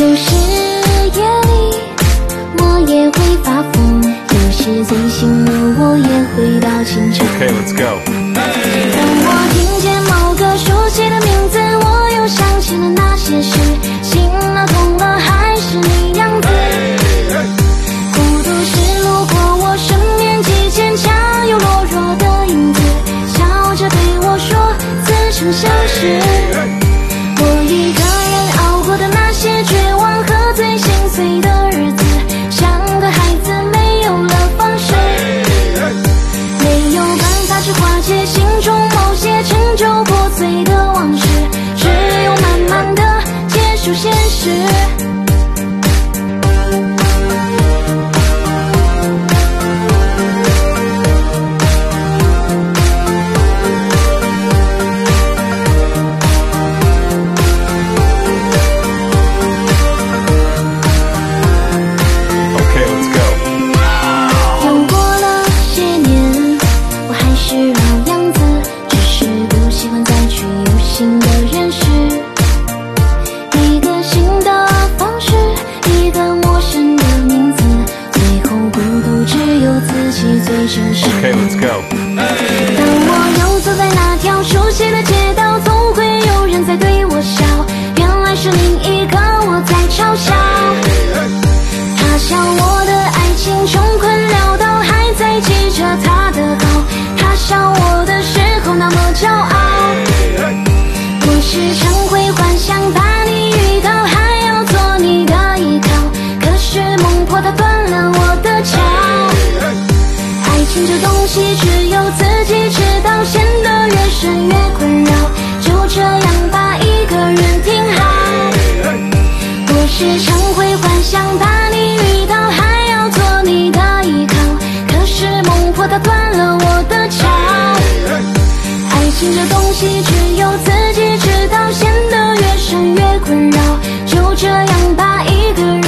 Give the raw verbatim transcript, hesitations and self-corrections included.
有时夜里我也会发疯，有时醉醒了我也会到清晨。 Okay, let's go. 当我听见某个熟悉的名字，我又想起了那些事，心了痛了还是那样子。孤独是路过我身边，既坚强又懦弱的影子，笑着对我说似曾相识。我一个人熬过的那些绝望和最心碎的日子，像个孩子没有了方式，没有办法去化解心中某些陈旧破碎的往事，只有慢慢的接受现实。 Okay, let's go. 当我又走在那条熟悉的街道，总会有人在对我笑，原来是另一个我在嘲笑。他笑我的爱情穷困潦倒，还在记着他的好。他笑我的时候那么骄傲，我时常会幻想把你遇到，还要做你的依靠，可是梦破它断了我的桥。爱情这东西只有自己知道，陷得越深越困扰，就这样把一个人听好。我时常会幻想把你遇到，还要做你的依靠，可是梦破它断了我的桥。爱情这东西只有自己知道，陷得越深越困扰，就这样把一个人